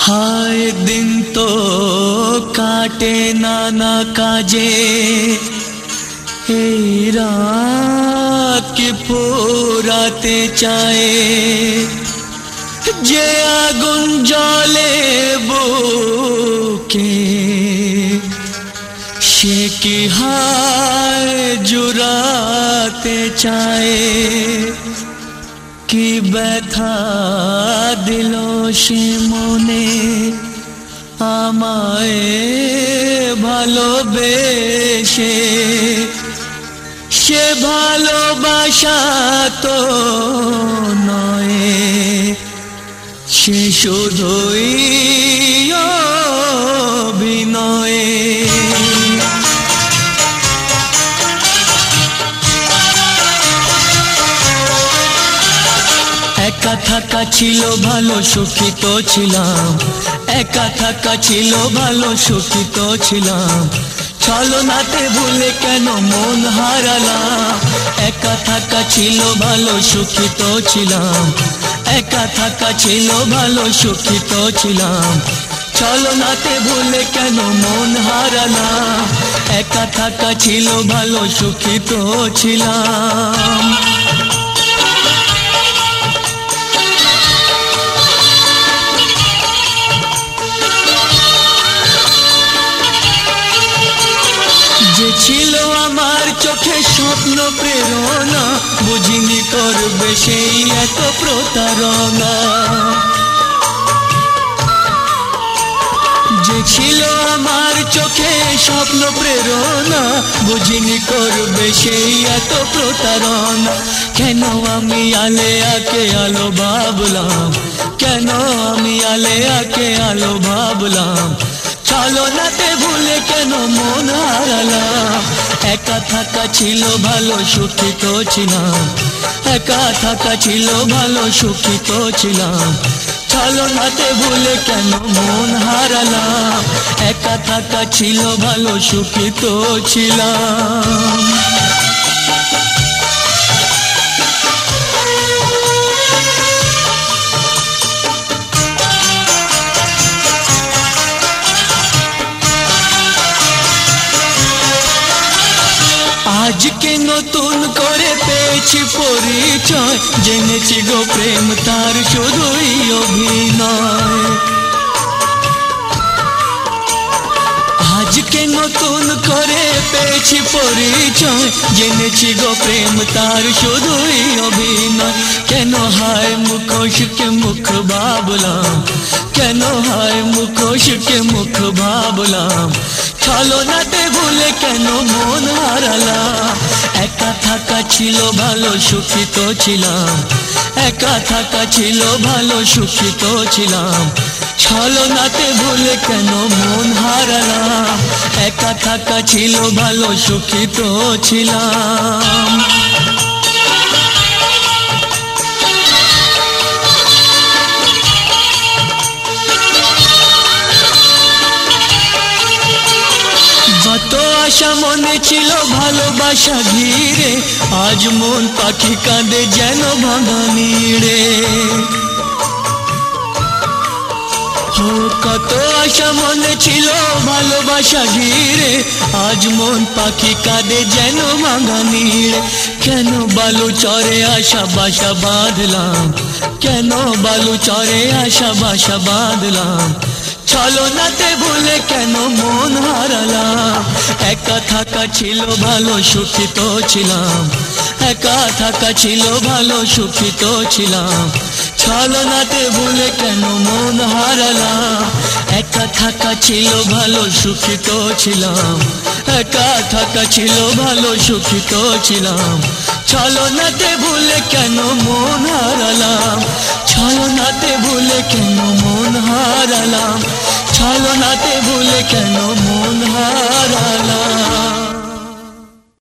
हाय दिन तो काटे नाना काजे এই রাত কি পোড়াতে চায় যে আগুন জ্বলে বুকে সে কি হায় জুড়াতে চায় কি ব্যথা দিল সে মনে আমায় ভালোবেসে সে ভালোবাসা তো নয় সে শুধুই অভিনয় একা থাকা ছিল ভালো সুখিত ছিলাম একা থাকা ছিল ভালো সুখিত ছিলাম ছলনাতে ভুলে কেন মন হারালাম একা থাকা ছিল ভালো সুখিত ছিলাম একা থাকা ছিল ভালো সুখিত ছিলাম ছলনাতে ভুলে কেন মন হারালাম একা থাকা ছিল ভালো সুখিত ছিলাম যে ছিল আমার চোখে স্বপ্ন প্রেরণা বুঝিনি করবে সেই এত প্রতারণা যে ছিল আমার চোখে স্বপ্ন প্রেরণা বুঝিনি করবে সেই এত প্রতারণা কেন আমি আলে আকে আলো ভাবলাম কেন আমি আলে আকে আলো ভাবলাম ছলনাতে ভুলে কেন মন হারালাম একা থাকা ছিল ভালো সুখিত ছিলাম একা থাকা ছিল ভালো সুখিত ছিলাম ছলনাতে ভুলে কেন মন হারালাম একা থাকা ছিল ভালো সুখিত ছিলাম আজকে নতুন করে পেয়েছি পরিচয় জেনেছি গো প্রেম তার শুধুই অভিনয় আজকে নতুন করে পেয়েছি পরিচয় জেনেছি গো প্রেম তার শুধুই অভিনয় কেন হায় মুখোশকে মুখ ভাবলাম কেন হায় মুখোশকে মুখ ভাবলাম ছলনাতে ভুলে কেন মন হারালাম একা থাকা ছিল ভালো সুখিত ছিলাম একা থাকা ছিল ভালো সুখিত ছিলাম ছলনাতে ভুলে কেন মন হারালাম একা থাকা ছিল ভালো সুখিত ছিলাম যত আশা মনে ছিল ভালোবাসা ঘিরে আজ মন পাখি কাঁদে যেন ভাঙা নিড়ে কত আশা মনে ছিল ভালোবাসা ঘিরে আজ মন পাখি কাঁদে যেন ভাঙা নিড়ে কেন বালু চরে আশা বাসা বাঁধলাম কেন বালু চরে আশা বাসা বাঁধলাম ছলনাতে ভুলে কেন মন হারালাম একা থাকা ছিল ভালো সুখিত ছিলাম একা থাকা ছিল ভালো সুখিত ছিলাম ছলনাতে ভুলে কেন মন হারালাম একা থাকা ছিল ভালো সুখিত ছিলাম একা থাকা ছিল ভালো সুখিত ছিলাম ছলনাতে ভুলে কেন মন হারালাম ছলনাতে ভুলে কেন মন হারালাম ছলনাতে ভুলে কেন মন হারালাম।